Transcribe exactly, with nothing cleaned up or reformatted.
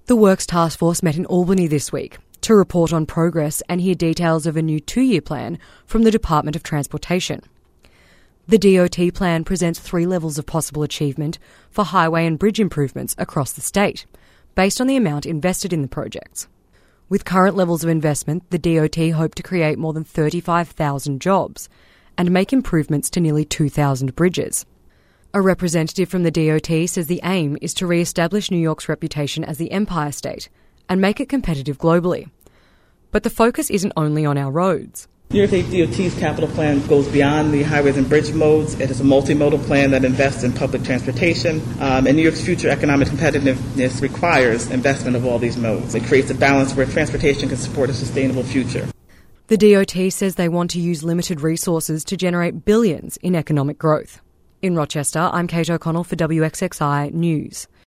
The Works Task Force met in Albany this week to report on progress and hear details of a new two-year plan from the Department of Transportation. The D O T plan presents three levels of possible achievement for highway and bridge improvements across the state, based on the amount invested in the projects. With current levels of investment, the D O T hope to create more than thirty-five thousand jobs and make improvements to nearly two thousand bridges. A representative from the D O T says the aim is to re-establish New York's reputation as the Empire State and make it competitive globally. But the focus isn't only on our roads. New York State D O T's capital plan goes beyond the highways and bridge modes. It is a multimodal plan that invests in public transportation, um, and New York's future economic competitiveness requires investment of all these modes. It creates a balance where transportation can support a sustainable future. The D O T says they want to use limited resources to generate billions in economic growth. In Rochester, I'm Kate O'Connell for W X X I News.